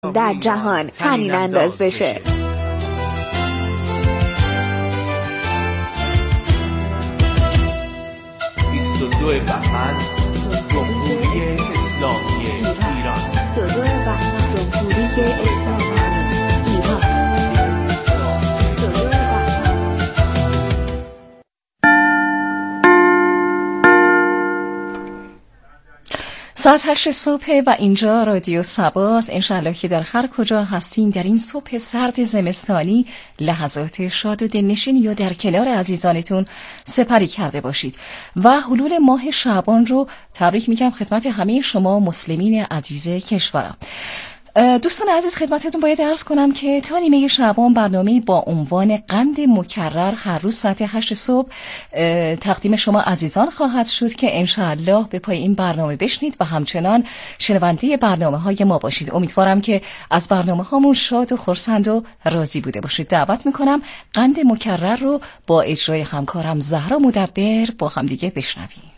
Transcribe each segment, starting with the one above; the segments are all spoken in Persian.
در جهان طنین انداز بشه. بهمن جمهوری اسلامی ایران 22 بهمن جمهوری اسلامی ایران. ساعت 8 صبح و اینجا رادیو سباست. انشالله که در هر کجا هستین در این صبح سرد زمستانی لحظات شاد و دلنشین یا در کنار عزیزانتون سپری کرده باشید و حلول ماه شعبان رو تبریک میگم خدمت همه شما مسلمین عزیز کشورم. دوستان عزیز خدمتتون باید عرض کنم که تا نیمه شعبان برنامه با عنوان قند مکرر هر روز ساعت 8 صبح تقدیم شما عزیزان خواهد شد که انشاءالله به پای این برنامه بشنید و همچنان شنونده برنامه های ما باشید. امیدوارم که از برنامه هامون شاد و خرسند و راضی بوده باشید. دعوت میکنم قند مکرر رو با اجرای همکارم زهرا مدبر با همدیگه بشنویم.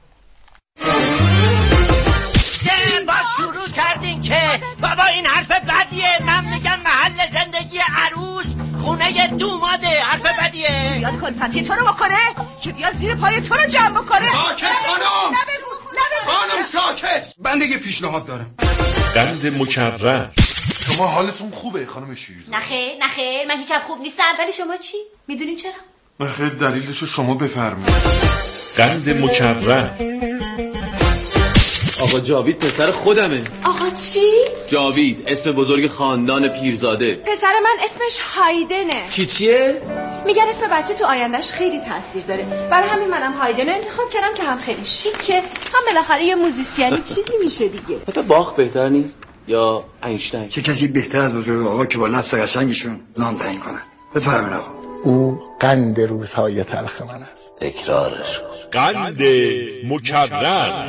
شروع کردین که بابا این حرف بدیه. من میگم محل زندگی عروس خونه دوماده. حرف بدیه. چه بیاد کلفتی تو رو بکنه؟ چه بیاد زیر پای تو رو جمع بکنه؟ ساکت خانم! نبگو خانم ساکت! من دیگه پیشنهاد دارم. قند مکرر. شما حالتون خوبه خانم شیرزاد؟ نخیر من هیچم خوب نیستم. ولی شما چی؟ میدونین چرا؟ بخیر دلیلشو شما بفرمایید. قند مکرر. آقا جاوید پسر خودمه. آقا چی؟ جاوید اسم بزرگ خاندان پیرزاده. پسر من اسمش هایدنه. چیه؟ میگن اسم بچه تو آیندهش خیلی تاثیر داره. برای همین منم هایدن انتخاب کردم که هم خیلی شیکه هم بالاخره یه موزیسیانی چیزی میشه دیگه. حتی باخ بهتر نیست یا اینشتین؟ چه کسی بهتر از بزرگ آقا که با لفظ قشنگشون نام تعیین کنن. بفرمایید آقا. او قند روزهای تلخ من است. تکرارش قند مکرر.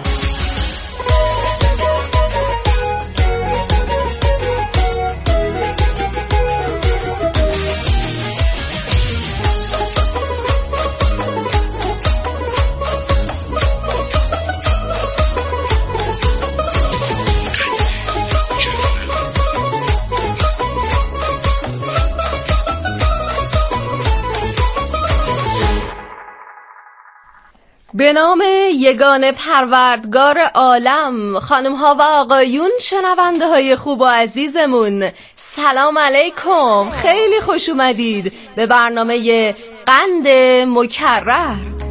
به نام یگانه پروردگار عالم، خانم ها و آقایون، شنونده های خوب و عزیزمون، سلام علیکم. خیلی خوش اومدید به برنامه قند مکرر.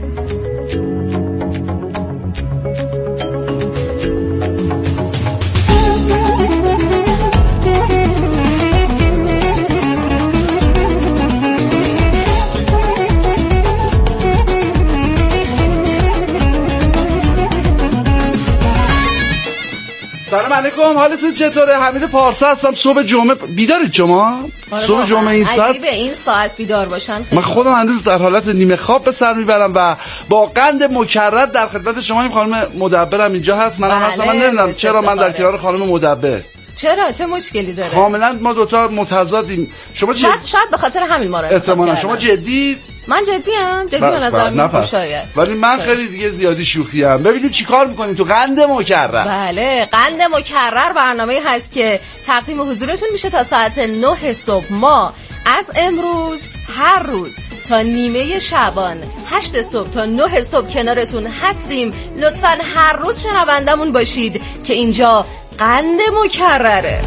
سلام علیکم، حالتون چطوره؟ حمید پارسا هستم. صبح جمعه بیدارید شما؟ صبح جمعه این ساعت؟ عجیبه این ساعت بیدار باشم. من خودم هنوز در حالت نیمه خواب به سر میبرم و با قند مکرر در خدمت شما. این خانم مدبرم اینجا هست، منم هستم. من نمیدونم چرا من در کنار خانم مدبر. چرا؟ چه مشکلی داره؟ کاملا ما دوتا متضادیم. شما شاید به خاطر همین ما رو احتمالاً شما جدی؟ من جدیم به نظر من شاید. ولی من خیلی دیگه زیادی شوخیم. ببینیم چیکار میکنیم تو قند مکرر. بله، قند مکرر برنامه‌ای هست که تقدیم حضورتون میشه تا ساعت 9 صبح. ما از امروز هر روز تا نیمه شعبان 8 صبح تا 9 صبح کنارتون هستیم. لطفاً هر روز شنوندمون باشید که اینجا قند مکرره.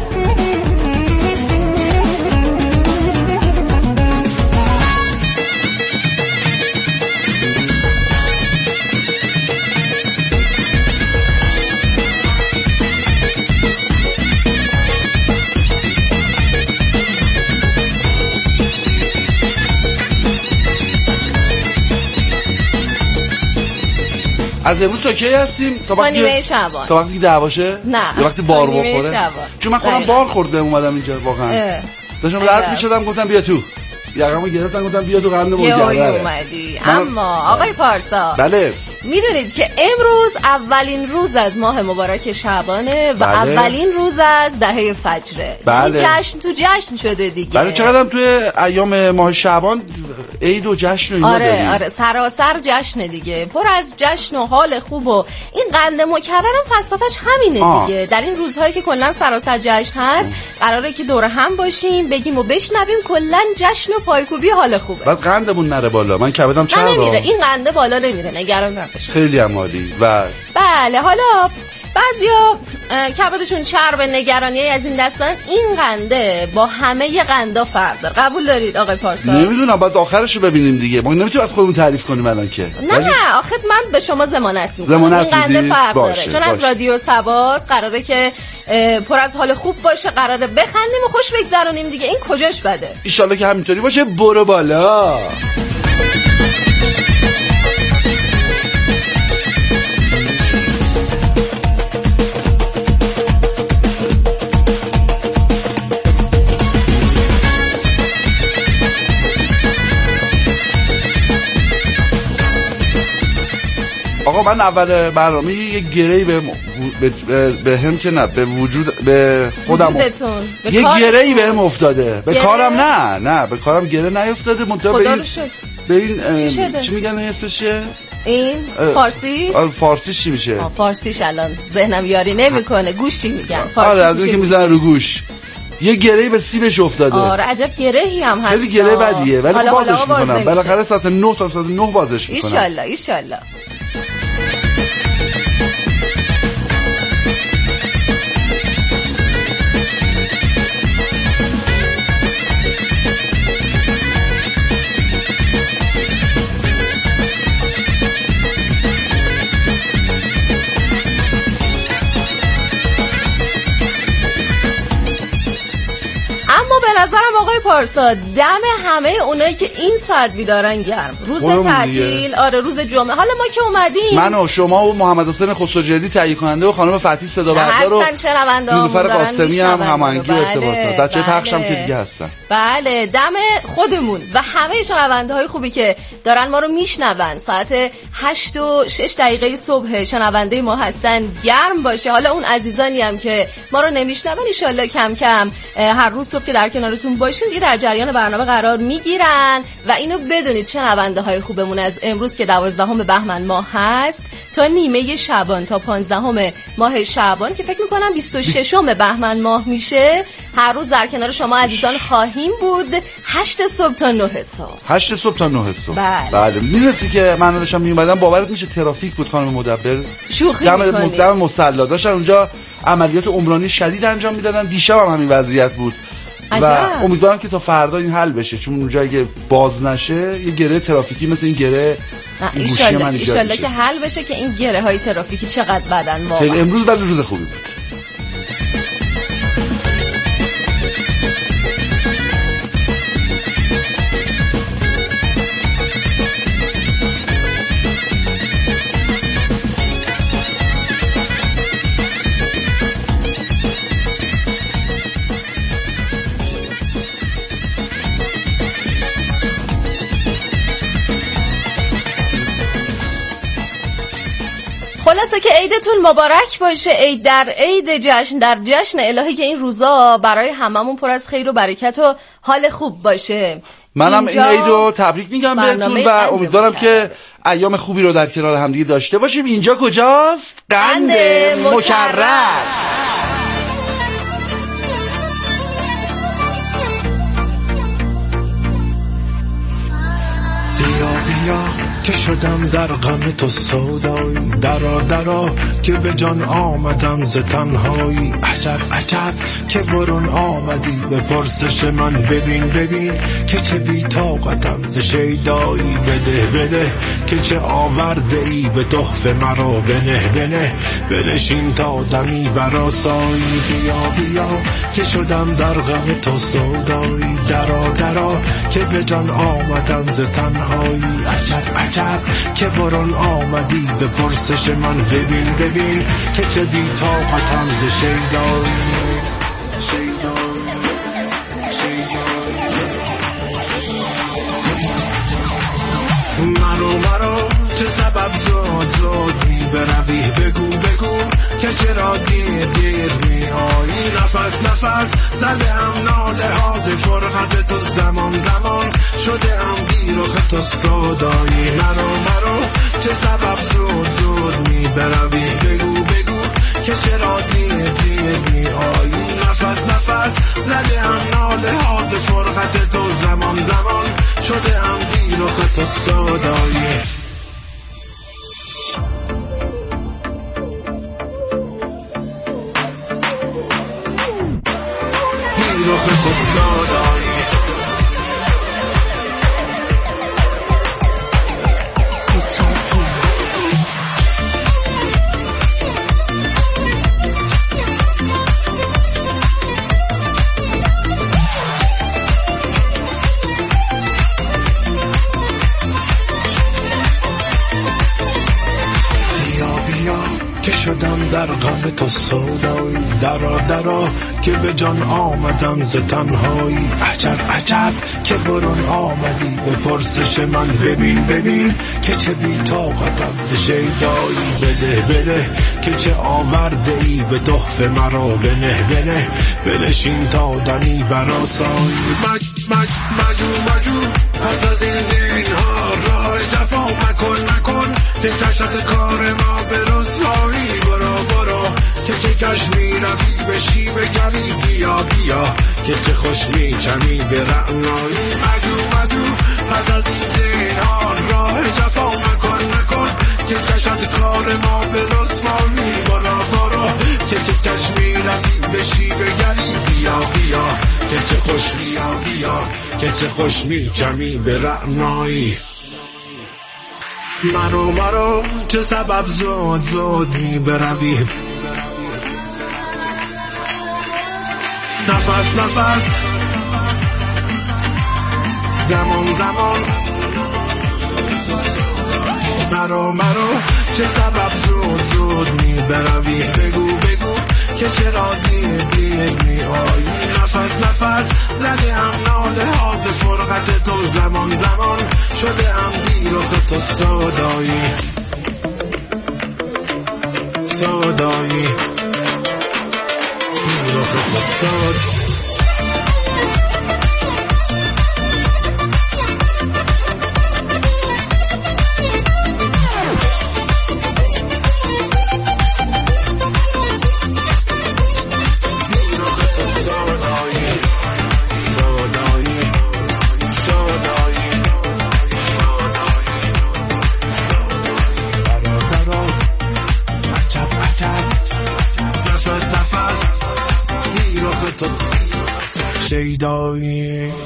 از امروز تا کی هستیم؟ تا نیمه شعبان. تا وقتی که دعواشه؟ نه، یا وقتی بار بخوره؟ چون من خودم بار خوردم اومدم اینجا واقعا. داشتم رد میشدم گفتم بیا تو. یقمو گرفتم گفتم بیا تو قند مکرر. اومدی. اما آقای پارسا، بله، میدونید که امروز اولین روز از ماه مبارک شعبانه و اولین روز از دهه فجره. جشن تو جشن شده دیگه. بله چقدر توی ایام ماه شعبان عید و جشن و اینا داریم. آره سراسر جشن دیگه، پر از جشن و حال خوب. و این قند مکرر هم فلسفه‌اش همینه دیگه. در این روزهایی که کلا سراسر جشن هست قراره که دور هم باشیم، بگیم و بشنویم، کلا جشن و پایکوبی حال خوبه. بعد قندمون نره بالا. من کبدم چرا نمیره، این قنده بالا نمیره، نگران نباش. خیلی عالی. و بله حالا بعضیا کبدشون چرب، نگرانی از این دستان، این قنده با همه قندا فرق داره. قبول دارید آقای پارسا؟ نمیدونم، بعد آخرشو ببینیم دیگه. ما نمیتونیم از خودمون تعریف کنیم الان که. نه آخه من به شما ضمانت میدم این قنده فرق داره. چون از رادیو سباس قراره که پر از حال خوب باشه، قراره بخندیم و خوش بگذرونیم دیگه. این کجاش بده؟ ان شاءالله که همینطوری باشه. برو بالا. آقا من اول برنامه یه گرهی به هم که نه به وجود به خودم یه گرهی به هم افتاده. به کارم نه به کارم گره نیفتاده. منتها به این چی میگن اسمشه؟ این فارسیش؟ فارسیش چی میشه؟ فارسیش الان ذهنم یاری نمیکنه. گوشی میگن. آره از اینکه میزنن رو گوش. یه گرهی به سیبش افتاده. آره عجب گرهی هم هست. خیلی گره بدیه ولی بازش میکنم. بالاخره ساعت 9 تا ساعت 9 بازش میکنم. ان شاء الله. به نظرم آقای پارسا دم همه اونایی که این ساعت بیدارن گرم. روز تعطیل، آره روز جمعه. حالا ما که اومدیم، من و شما و محمد حسین خسروجردی تهیه کننده و خانم فتحی صدا بردار و نیلوفر قاسمی هم هماهنگی و ارتباطات. بچه پخشم که دیگه هستن. بله دم خودمون و همه شنونده های خوبی که دارن ما رو میشنون. ساعت 8:06 صبح شنونده ما هستن گرم باشه. حالا اون عزیزانی هم که ما رو نمیشنون ان شاء الله کم کم هر روز صبح که در کنارتون باشیم دیگه در جریان برنامه قرار میگیرن. و اینو بدونید شنونده های خوبمون از امروز که 12 بهمن ماه هست تا نیمه شعبان، تا 15 ماه شعبان که فکر میکنم 26 بهمن ماه میشه، هر روز در کنار شما عزیزان خواهیم بود. 8 صبح تا 9 صبح. 8 صبح تا 9 صبح. بله. میرسی که من داشتم میومدم باورت میشه ترافیک بود خانم مدبر. شوخی میکنی. دم مصلا داشتن اونجا عملیات عمرانی شدید انجام میدادن. دیشب هم همین وضعیت بود. و امیدوارم که تا فردا این حل بشه، چون اونجا اگه باز نشه یه گره ترافیکی مثل این گره ایشالله که حل بشه که این گره های ترافیکی چقدر بدن واقعا. امروز ولی روز خوبی بود. خلاصه که عیدتون مبارک باشه. عید در عید، جشن در جشن الهی که این روزا برای هممون پر از خیر و برکت و حال خوب باشه. منم این عیدو تبریک میگم بهتون و امیدوارم که ایام خوبی رو در کنار همدیگه داشته باشیم. اینجا کجاست؟ قند مکرر. که شدم در غم تو سودایی، درا که به جان آمدم ز تنهایی. عجب که برون آمدی به پرسش من. ببین که چه بی طاقتم ز شیدایی. بده که چه آورده ای به تحفه مرا. بنه بنشین تا دمی براسایی. بیا که شدم در غم تو سودایی، درا که به جان آمدم ز تنهایی. عجب که برون آمدی به پرسش من. ببین که چه بی طاقتم ز شیدایی. مرو چه سبب شد چرا دیر میایی نفس زده هم ناله ها ز فرقت تو زمان شده هم بیرخ تو سودایی مرو چه سبب زود میبروی بگو که چرا دیر میایی نفس زده هم ناله ها ز فرقت تو زمان شده هم بیرخ تو سودایی بیرخ تو سودایی که شدم در غم تو سودایی درا که به جان آمدم ز تنهایی عجب که برون آمدی به پرسش من ببین که چه بی طاقتم ز شیدایی بده که چه آورده ای به تحفه مرا بنشین تا دمی برآسایی مجو پس از این زینهار راه جفا مکن کشت کار ما به رسوایی برو که چه کش می روی بشی بگری بیا که چه خوش می چمی به رعنایی مجو پس از این زینهار راه جفا مکن که کشت کار ما به رسوایی برو که چه کش می روی بشی بگری بیا که چه خوش بیا که چه خوش می چمی به رعنایی مرو چه سبب زود می بروی نفس زمان مرو چه سبب زود می بروی بگو که چرا دیر میایی نفس زده هم ناله ها ز فرقت تو زمان شده هم بیرخ تو سودایی بیرخ تو سودایی شیدایی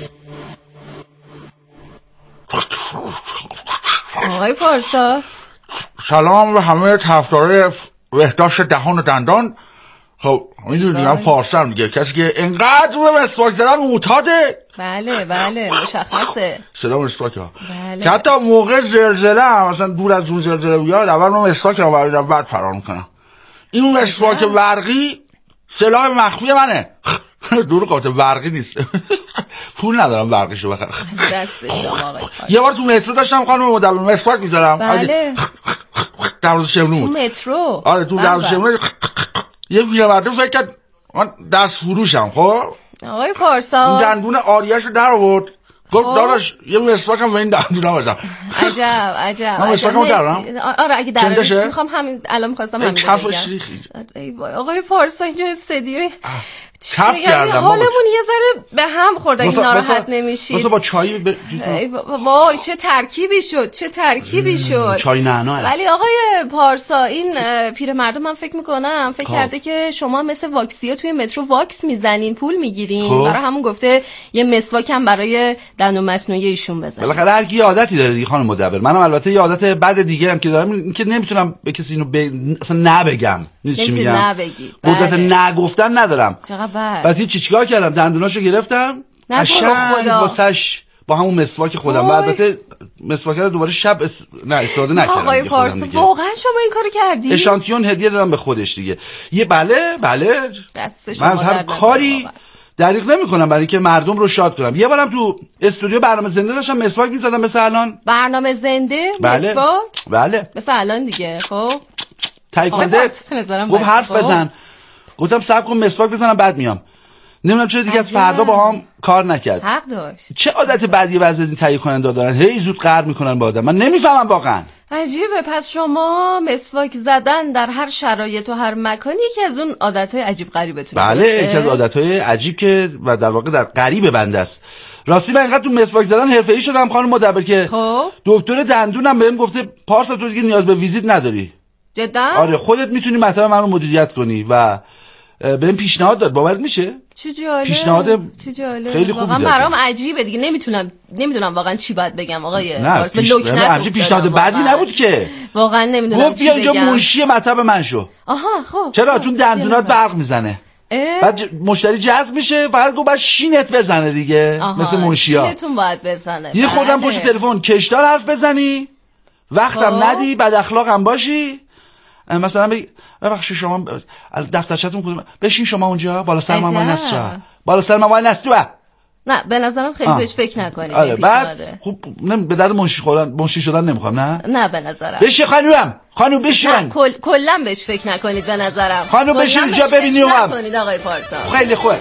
آقای پارسا سلام به همه طرفدارای بهداشت دهان و دندان. خب میدونیم پارسا دیگه کسی که انقدر رو مسواک زدن معتاده. بله مشخصه صدا مسواک ها که حتی موقع زلزله مثلا دور از اون زلزله بیاد اول من مسواک رو بریدم بعد فرار میکنم. این مسواک برقی سلاح مخفی منه. دور قاطع برقی نیست. پول ندارم برقیشو بخرم. یه بار تو مترو داشتم خانم مدبر مسواک میذارم. بله دروازه شمرون تو مترو. آره تو دروازه شمرون یه پیرمرد فکر کرد من دست فروشم. خب آقای پارسا این دندون آریه‌شو در آورد گفت داداش یه مسواکم به این دندونا بزن. عجب من مسواکم دارم. آره اگه داره میخوام همین الان می‌خواستم همین بگم. آقای پارسا اینجا استدیو کف کردم. حالمون یه ذره به هم خورد اگه ناراحت نمیشید. مثلا با چای وای چه ترکیبی شد. چای نعنا. ولی آقای پارسا این پیرمرد من فکر میکنم کرده که شما مثل واکسیا توی مترو واکس میزنین پول میگیرین. برای همون گفته یه مسواک هم برای دندون مصنوعی ایشون بزنین. بالاخره هر کی عادتی داره دیگه خانم مدبر. منم البته یه عادت بد دیگه هم که دارم این که نمیتونم به کسی اینو اصلا نبگم. چی میگم؟ قدرت نگفتن ندارم. بعد چیکار کردم دندوناشو گرفتم قشنگ واسش با همون مسواک خودم. البته مسواک رو دوباره شب استفاده نکردم. آقای پارسا واقعا شما این کارو کردی؟ اشانتیون هدیه دادم به خودش دیگه. یه بله من از هر کاری دریغ نمی‌کنم برای اینکه مردم رو شاد کنم. یه بارم تو استودیو برنامه زنده داشتم مسواک می‌زدم مثل الان. برنامه زنده مسواک؟ بله مثل الان دیگه. خب تایید کننده گفت حرف بزن. گفتم صبر کن مسواک بزنم بعد میام. نمیدونم چرا دیگه از فردا با هم کار نکرد. حق داشت. چه عادت بدی بعضی از این تهیه کننده دارن، هی زود قهر میکنن با آدم. من نمیفهمم واقعا. عجیبه. پس شما مسواک زدن در هر شرایط و هر مکانی یکی از اون عادتهای عجیب غریبتونه. بله یکی از عادتهای عجیب که و در واقع در غریب بنده است. راستی من اینقدر تو مسواک زدن حرفه‌ای شدم خانم مدبر که دکتر دندونم بهم گفته پارسا تو دیگه نیاز به ویزیت نداری. جدا؟ آره خودت میتونی مطلب منو مدیریت کنی و بهم پیشنهاد داد. باورت میشه؟ چه جالب. پیشنهاد خیلی خوبی داد. برام عجیبه دیگه. نمیدونم واقعا چی باید بگم آقای پارس. به لکنت پیشنهاد بدی نبود که. واقعا نمیدونم گفت بیا اینجا منشی مطلب من شو. آها خب. چرا؟ چون دندونات برق میزنه. بعد مشتری جذب میشه فقط گفت بعد شینت بزنه دیگه. مثل منشیا شینتون باید بزنه. یه خودم پشت تلفن کشدار حرف بزنی، وقتم ندی، بد اخلاقم باشی. مثلا ببخشید شما دفترچه‌تون کدومه؟ بشین شما اونجا بالا سر من نست. بالا سر من نست. نه به نظرم خیلی بهش فکر نکنید. آره بعد خب به درد منشی شدن نمیخوام. نه به نظرم بشین خانم بشین. کلا بهش فکر نکنید به نظرم. خانم بشین اینجا ببینیم. نکنید آقای پارسا. خیلی خوبه.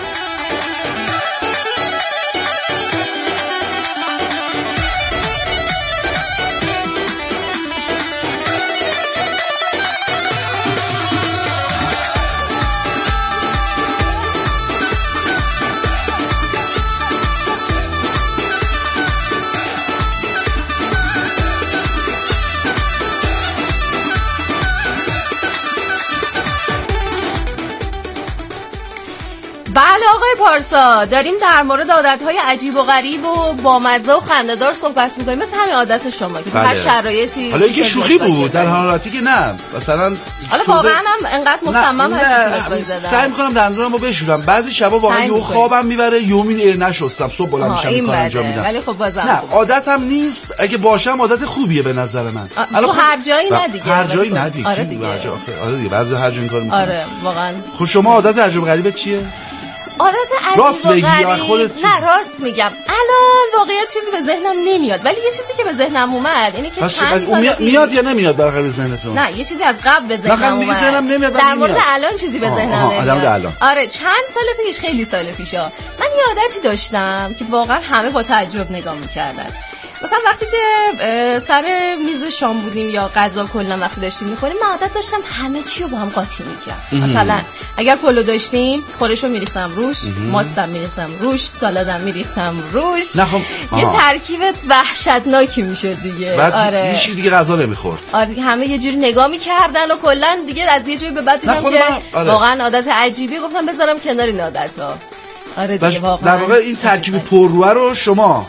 بله آقای پارسا داریم در مورد عادت‌های عجیب و غریب و بامزه و خنده‌دار صحبت می‌کنیم، مثل همین عادت شما که هر شرایطی. حالا اینکه شوخی بود در حالاتی که نه مثلا حالا واقعا هم انقدر مصمم هستم سعی می‌کنم دندونمو بشورم. بعضی شبا واقعا یهو خوابم میبره یهو نشستم صبح بلند میشم کار انجام میدم. ولی خب بازم نه عادتم نیست. اگه باشم عادت خوبیه به نظر من. تو هر جایی نه دیگه. هر جایی نه دیگه. آره دیگه. آره دیگه بعضی هر جایی این کارو می‌کنن. آره واقعا. خب شما عادت عجیب غریبه چیه؟ عادت راست عجیب و غریب. نه راست میگم. الان واقعیت چیزی به ذهنم نمیاد، ولی یه چیزی که به ذهنم اومد اینه که چند سال میاد یا نمیاد در قلب ذهنتون؟ نه یه چیزی از قبل به ذهنم اومد. در مورد الان چیزی به ذهنم نمیاد. آره چند سال پیش، خیلی سال پیشا من یه عادتی داشتم که واقعا همه با تعجب نگاه میکردن. مثلا وقتی که سر میز شام بودیم یا غذا کلا وقتی داشتیم می‌خوریم، من عادت داشتم همه چی رو با هم قاطی می‌کردم. مثلا اگر پلو داشتیم خورشو می‌ریختم روش، ماستم می‌ریختم روش، سالادم می‌ریختم روش. یه ترکیب وحشتناکی میشد دیگه. آره هیچ دیگه غذا نمی‌خورد. آره دیگه همه یه جوری نگاه می‌کردن و کلا دیگه از یه جایی به بعد دیدم که واقعا عادت عجیبی، گفتم بذارم کنار این عادت‌ها. آره دیگه واقعا در واقع این ترکیب پرروه رو شما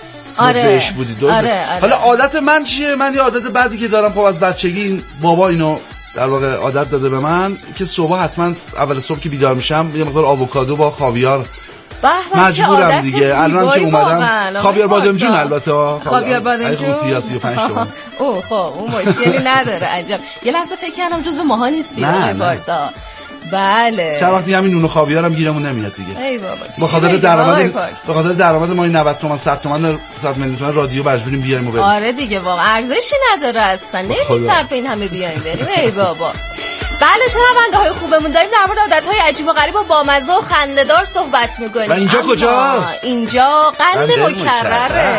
بهش بودید درسته؟ آره. حالا عادت من چیه؟ من یه عادت بعدی که دارم خب از بچگی این بابا اینو در واقع عادت داده به من که صبح حتما اول صبح که بیدار میشم یه مقدار آووکادو با خاویار مجبورم دیگه. الان که اومدم خاویار بادمجون، البته خاویار بادمجون 35 تومن. اوه خب اون مشکلی نداره. عجب. یه لحظه فکر کردم جزو ماها نیستی آقای پارسا. بله چند وقتی همین نون و خاویارم گیرمون نمیاد دیگه. ای بابا به خاطر درآمد ما این 90 تومن 100 میلیون تومن رادیو مجبوریم بیایم و بریم. آره دیگه واقعا ارزشی نداره اصلا. نمیصرف این همه بیایم بریم. ای بابا. بله شنونده‌های خوبمون داریم در مورد عادت‌های عجیب و غریب و بامزه و خنده‌دار صحبت می‌کنیم. و اینجا کجاست؟ اینجا قند مکرره.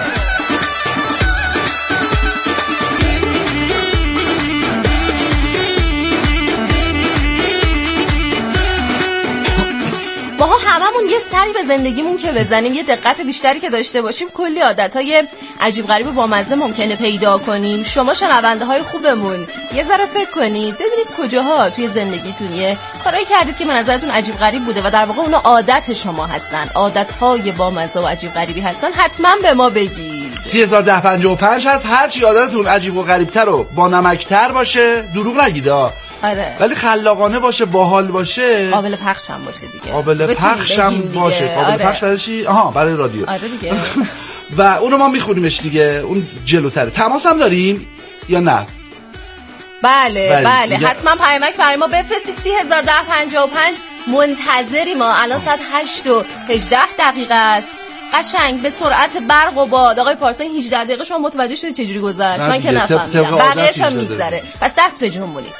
ماها هممون یه سری به زندگیمون که بزنیم، یه دقت بیشتری که داشته باشیم، کلی عادت‌های عجیب غریب و بامزه ممکنه پیدا کنیم. شما شنونده‌های خوبمون یه ذره فکر کنید ببینید کجاها توی زندگیتون یه کارایی کردید که به نظرتون عجیب غریب بوده و در واقع اونا عادت شما هستن، عادت‌های بامزه و عجیب غریبی هستن. حتما به ما بگید. 301055 هست. هر چی عادتتون عجیب و غریب‌تر و با نمک‌تر باشه دروغ نگید آره. ولی خلاقانه باشه، باحال باشه، قابل پخشم باشه دیگه. قابل پخشم باشه. قابل پخش برای چی؟ برای رادیو. آره دیگه. و اونو ما میخونیمش دیگه، اون جلوتره. تماس هم داریم یا نه؟ بله. حتما پیامک برای ما بفرستید. 301055 منتظری ما. الان ساعت 8:18 است. قشنگ به سرعت برق و باد. آقای پارسا 18 دقیقه شما متوجه شدید چجوری گذشت؟ من که نفهمیدم. بقیه‌اش هم میگذره. پس دست به جنبونید.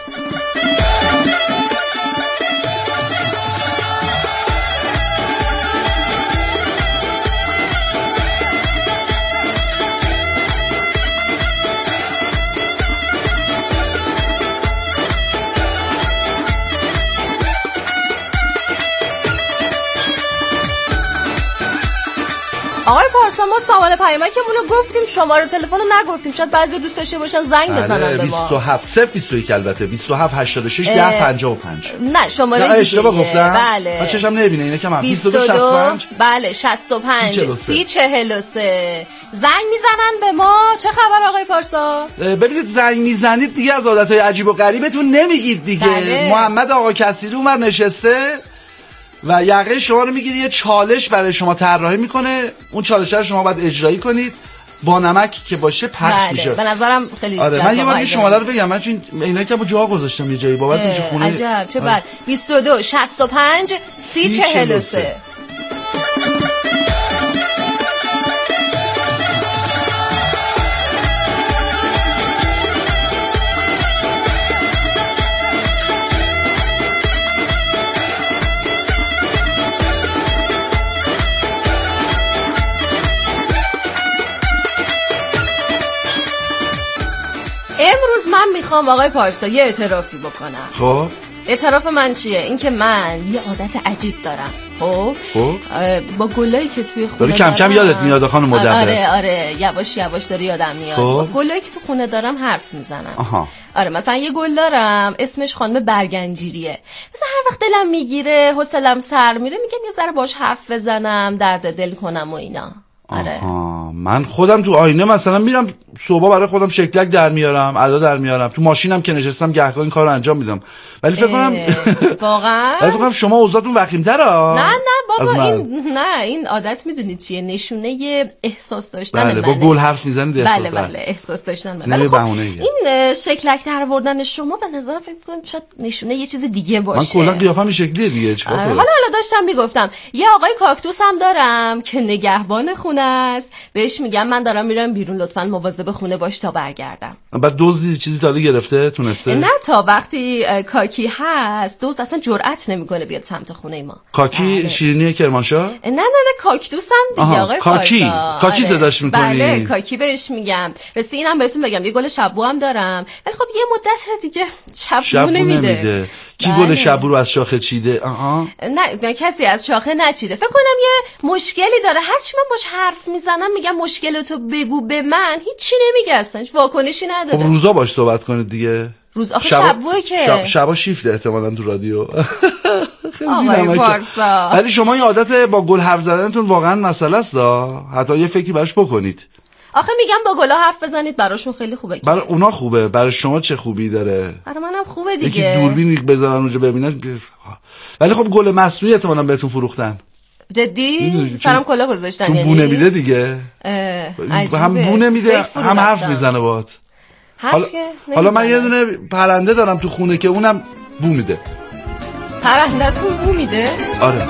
آقای پارسا ما سامان پیامکمون رو گفتیم، شماره تلفن رو نگفتیم، شاید بعضی دوست داشته باشن زنگ بزنن به ما. 27 البته 27 86 10 55. نه شماره اشتباه گفتم. بله. چشم نمیبینه اینا که من 22 65 بله 65 30 43 زنگ میزنن به ما. چه خبر آقای پارسا؟ ببینید زنگ میزنید دیگه از عادتهای عجیب و غریبتون نمیگید دیگه. بله. محمد آقا کثیری اونور نشسته و یقه شما رو میگیره، یه چالش برای شما طراحی میکنه، اون چالش رو شما باید اجرایی کنید، با نمک که باشه پخش میشه. به نظرم خیلی آره من یه بار شماره رو بگم، من چون اینا که جا گذاشتم یه جایی باورتون میشه خونه. عجب چه بعد 22 65 30 43. امروز من میخوام آقای پارسا یه اعترافی بکنم. خب اعتراف من چیه؟ این که من یه عادت عجیب دارم. خب با گلایی که توی خونه دارم کم کم یادت میاد خانم مدبر. آره یواش یواش داره یادم میاد. با گلایی که تو خونه دارم حرف میزنم. آره مثلا یه گل دارم اسمش خانم برگنجیریه. مثلا هر وقت دلم میگیره حوصله‌ام سر میره میگم یه ذره باهاش حرف بزنم، درد دل کنم و اینا. آره. من خودم تو آینه مثلا میرم صبح برای خودم شکلک در میارم، ادا در میارم، تو ماشینم که نشستم گهگاه این کارو انجام میدم. ولی فکر کنم واقعا ولی فکر کنم شما اوضاعتون وخیم‌تره. نه بابا این عادت میدونید چیه؟ نشونه احساس داشتن منه. با گل حرف میزنید احساس. بله احساس داشتن منه. خب این شکلک در آوردن شما به نظرم فکر کنم شاید نشونه یه چیز دیگه باشه. من کلا قیافم این شکلیه دیگه. چیکار کنم؟ حالا داشتم میگفتم یه آقای کاکتوس هم دارم که نگهبان خونه است. بهش میگم من دارم میرم بیرون لطفاً مواظب خونه باش تا برگردم. بعد دزدی چیزی تا گرفته تونسته؟ نه تا وقتی کاکی هست دزد اصلا جرئت نمیکنه بیاد سمت خونه ما. کاکی شیرینی کرمانشاه؟ نه کاکتوس هم دیگه آقای کاکی صداش میکنی؟ بله کاکی بهش میگم. راستی اینم بهتون بگم یه گل شبو هم دارم ولی خب یه مدت دیگه شبو نمیده. کی گل شبو رو از شاخه چیده؟ نه کسی از شاخه نچیده. فکر کنم یه مشکلی داره. هرچی من باش حرف میزنم میگم مشکلتو بگو به من، هیچی نمیگه اصلا، هیچ واکنشی نداره. خب روزا باش صحبت کنید دیگه. روز آخه شبوه که شبا شیفته احتمالاً تو رادیو. آقای پارسا ولی شما این عادت با گل حرف زدنتون واقعا مسئله است. حتی یه فکری براش بکنید. آخه میگم با گلا حرف بزنید براشون خیلی خوبه. برای اونا خوبه، برای شما چه خوبی داره؟ برای منم خوبه دیگه. یکی دوربین بزنن اونجا ببینن. ولی خب گل مصنوعی احتمالاً بهتون فروختن. جدی؟ سرم کلا گذاشتن چون یعنی؟ بونه میده دیگه. هم بونه میده هم حرف میزنه باهات. حالا من یه دونه پرنده دارم تو خونه که اونم بو میده. پرنده‌تون بو میده؟ آره.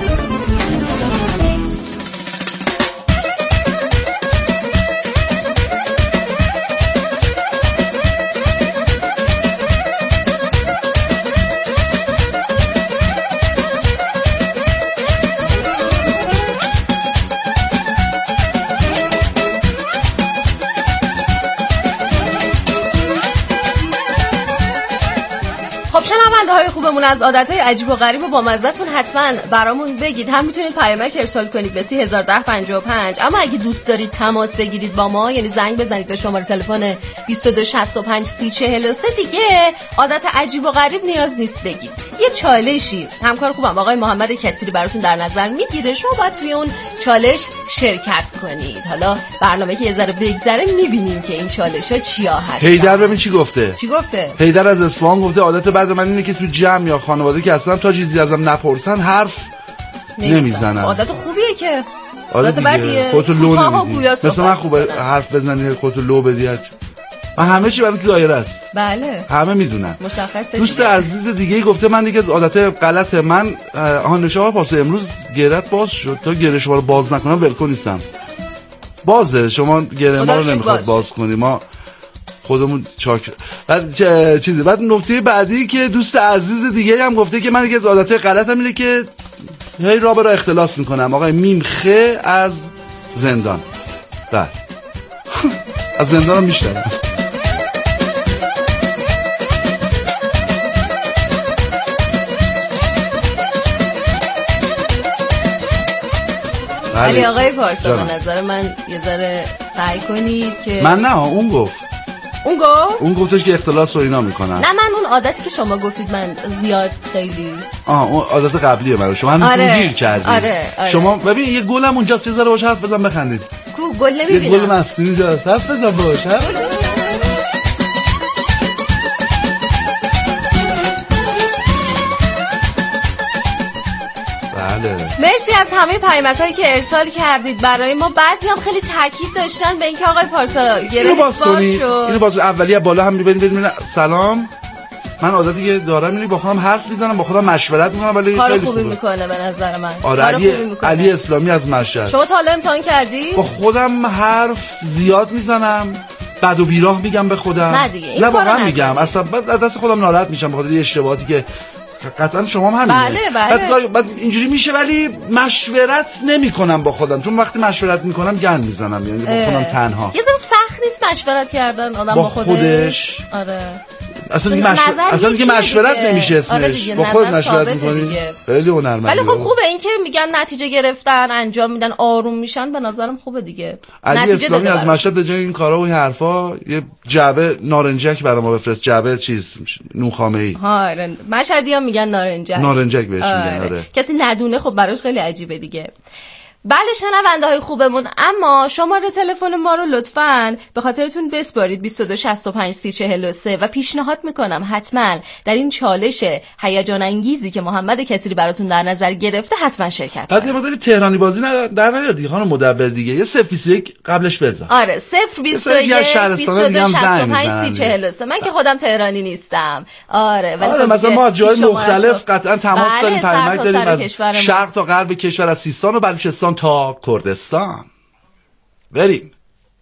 های خوبمون از عادتهای عجیب و غریب و با مزه‌تون حتما برامون بگید. هم میتونید پیامک ارسال کنید به 301055. اما اگه دوست دارید تماس بگیرید با ما، یعنی زنگ بزنید به شماره تلفن 2265 3043 دیگه عادت عجیب و غریب نیاز نیست بگید. یه چالشی همکار خوبم آقای محمد کثیری براتون در نظر میگیره، شما باید توی اون چالش شرکت کنید. حالا برنامه که یه ذره بگذره میبینیم که این چالش‌ها چیا هستن. حیدر ببین چی گفته. حیدر از اصفهان گفته عادت بعد من اینه که تو جمع یا خانواده که اصلا تا چیزی ازم نپرسن حرف نمیزنم. عادت خوبیه که عادت بدیه. خودتو لو نمیدی. مثلا من خوبه حرف بزنی خودتو لو بدی. و همه چی برام تو دایره است. بله همه میدونن. مشخصه. دوست عزیز دیگه گفته من دیگه از عادت غلط من نشاه پاسو امروز گرت باز شد، تا گره شما رو باز نکنم ولکن نیستم. بازه شما گره ما رو نمیخواد باز کنی، ما خودمون چاک. بعد چیزی بعد نکته بعدی که دوست عزیز دیگه هم گفته که من دیگه از عادت غلطم اینه که هی راه برای اختلاس میکنم. آقای میمخه از زندان. بله از زندان هم میشتم. ولی آقای پارسا به نظر من یه ذره سعی کنید که من نه اون گفت اون گفتش که اختلاس رو اینا میکنن. نه من اون عادتی که شما گفتید من زیاد خیلی اون عادت قبلیه برای شما همین گیر کردید. آره. شما ببین یه گلم اونجاست یه ذره باش حرف بزن بخندید. کو گل نمیبینم. یه گل مصنوعی اونجاست حرف بزن باش. مرسی از همه پیامک‌هایی که ارسال کردید برای ما. بعضی هم خیلی تاکید داشتن به اینکه آقای پارسا گره باز شد. اینو باز اولیه بالا هم می‌بینید سلام. من عادتی که دارم اینه با خودم حرف میزنم، با خودم مشورت میکنم، ولی کار خوبی میکنه به نظر من. آره علی اسلامی از مشهد. شما تا حالا امتحان کردی؟ با خودم حرف زیاد میزنم، بد و بیراه میگم به خودم. نه دیگه نه واقعا میگم، اصلا دست خودم ناراحت میشم بخاطر اشتباهاتی که قطعا شما هم همینه. بعد اینجوری میشه، ولی مشورت نمیکنم با خودم، چون وقتی مشورت میکنم گند میزنم، یعنی با خودم تنها. یه ذره سخت نیست مشورت کردن آدم با خودش؟ آره اصلا دیگه مشورت نمیشه اسمش. با خود مشورت میکنی خیلی هنرمندی. ولی خب خوبه این که میگن نتیجه گرفتن، انجام میدن، آروم میشن، به نظرم خوبه دیگه. علی اسلامی از مشهد جای این کارا و این حرفا یه جعبه نارنجک برای ما بفرست. جعبه چیز نونخامه‌ای. آره مشهدی‌ها میگن نارنجک بهش میگن. آره کسی ندونه خب براش خیلی عجیبه دیگه. بله شنونده‌های خوبمون، اما شماره تلفن ما رو لطفاً به خاطرتون بسپارید 22653043 و پیشنهاد میکنم حتما در این چالش هیجان انگیزی که محمد کثیری براتون در نظر گرفته حتما شرکت کنید. بعد یه مدل تهرانی بازی در نیار دیگه خانم مدبر دیگه، یه 021 قبلش بزن. آره 021 22653043. من که خودم تهرانی نیستم. آره ولی مثلا ما از جای مختلف قطعا تماس داریم، پیامک داریم از شرق تا غرب کشور، از سیستان و بلوچستان تا کردستان. بریم.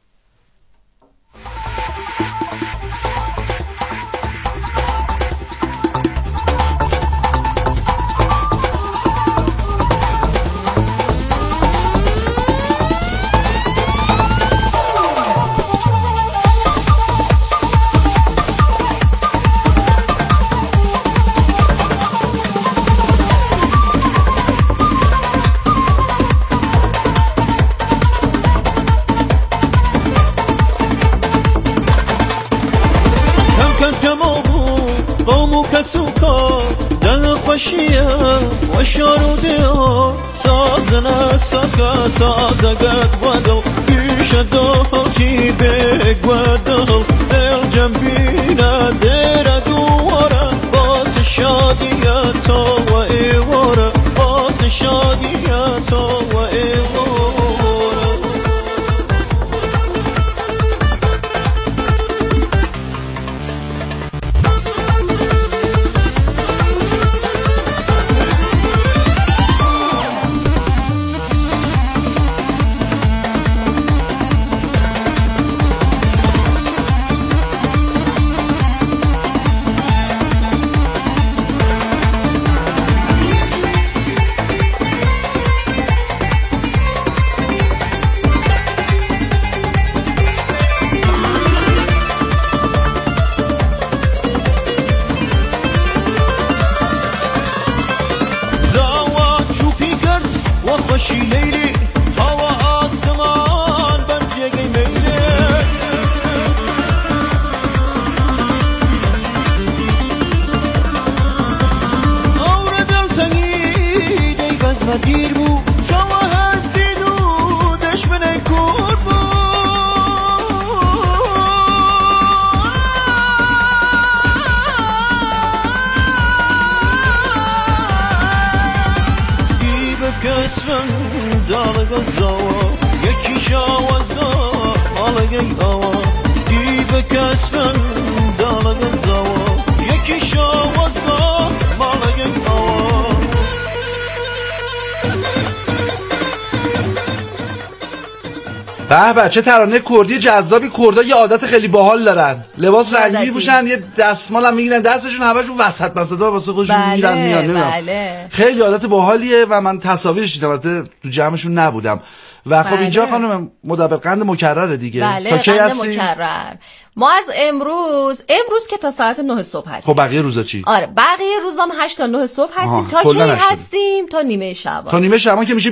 سازقت ودل يشدو جيبك ودل دل جنبينا دير دوارا باس الشاديات وإيورا باس الشاديات وإيورا. کسبن دالگ زوا یکی شوازا مالگ آوا به چه ترانه کردی جذابی. کردا یه عادت خیلی باحال دارن، لباس رنگی میپوشن، یه دستمال هم میگیرن دستشون، همشون وسط مسطا واسه خودشون میرن میان. خیلی عادت باحالیه و من تصاویرش دیدم، البته تو جمعشون نبودم. و خب اینجا خانم مدبر قند مکرره دیگه. تا کی هستی؟ مکرر. ما از امروز که تا ساعت 9 صبح هستیم. خب بقیه روزا چی؟ آره بقیه روزام 8 تا 9 صبح هستیم. تا کی هستیم؟ تا نیمه شعبان. تا نیمه شعبان که میشه